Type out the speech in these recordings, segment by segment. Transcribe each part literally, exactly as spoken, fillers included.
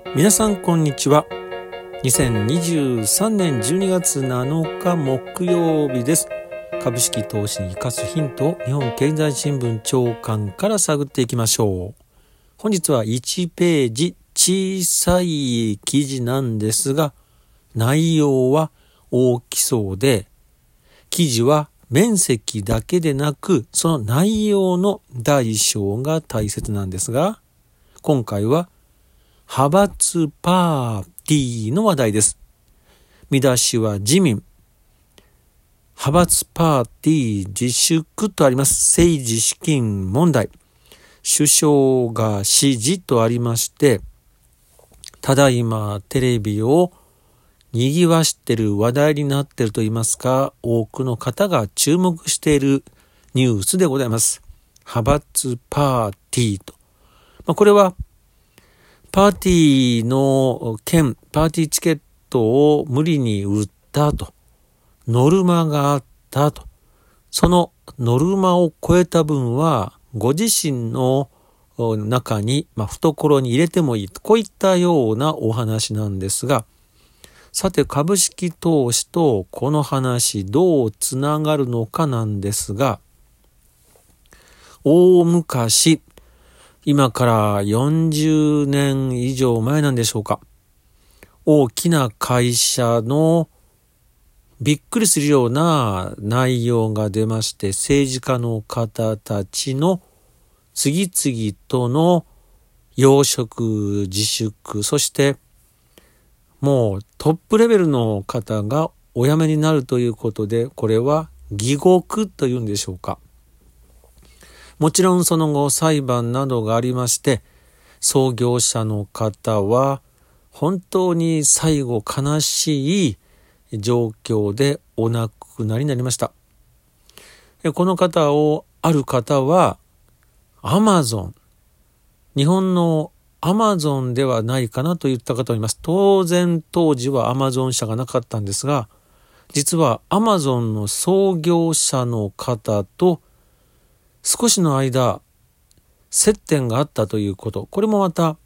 皆さんこんにちは。にせんにじゅうさんねんじゅうにがつなのか木曜日です。株式投資に生かすヒントを日本経済新聞長官から探っていきましょう。本日はいちページ小さい記事なんですが、内容は大きそうで、記事は面積だけでなくその内容の大小が大切なんですが、今回は派閥パーティーの話題です。見出しは自民派閥パーティー自粛とあります。政治資金問題、首相が指示とありまして、ただいまテレビを賑わしている話題になっていると言いますか、多くの方が注目しているニュースでございます。派閥パーティーと、まあ、これはパーティーの券、パーティーチケットを無理に売ったと、ノルマがあったと、そのノルマを超えた分はご自身の中に、まあ、懐に入れてもいいと、こういったようなお話なんですが、さて株式投資とこの話どうつながるのかなんですが、大昔、今からよんじゅうねん以上前なんでしょうか、大きな会社のびっくりするような内容が出まして、政治家の方たちの次々との要職自粛、そしてもうトップレベルの方がお辞めになるということで、これは戯獄というんでしょうか。もちろんその後裁判などがありまして、創業者の方は本当に最後悲しい状況でお亡くなりになりました。この方をある方はアマゾン、日本のアマゾンではないかなと言った方がいます。当然当時はアマゾン社がなかったんですが、実はアマゾンの創業者の方と少しの間接点があったということ、これもまた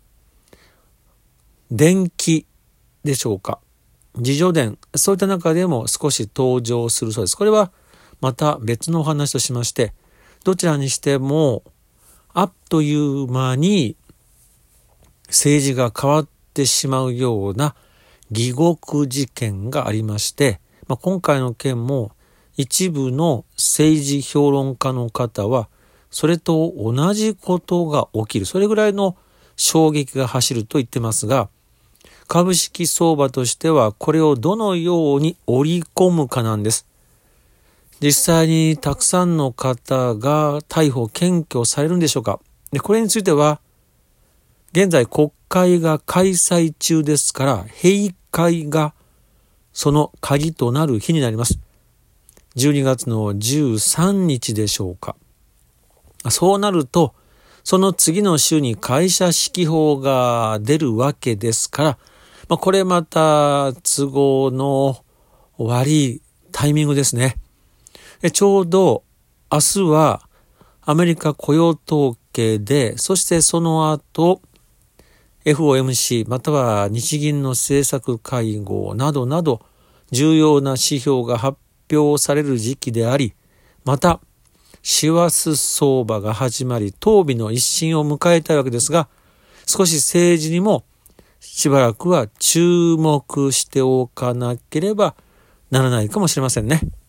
伝記でしょうか、自叙伝、そういった中でも少し登場するそうです。これはまた別のお話としまして、どちらにしてもあっという間に政治が変わってしまうような戯獄事件がありまして、まあ、今回の件も一部の政治評論家の方はそれと同じことが起きる、それぐらいの衝撃が走ると言ってますが、株式相場としてはこれをどのように織り込むかなんです。実際にたくさんの方が逮捕検挙されるんでしょうか。で、これについては現在国会が開催中ですから、閉会がその鍵となる日になります。じゅうにがつのじゅうさんにちでしょうか。そうなると、その次の週に会社指揮法が出るわけですから、まあ、これまた都合の悪いタイミングですね。えちょうど明日はアメリカ雇用統計で、そしてその後エフオーエムシー または日銀の政策会合などなど重要な指標が発表される時期であり、また師走相場が始まり、当備の一新を迎えたいわけですが、少し政治にもしばらくは注目しておかなければならないかもしれませんね。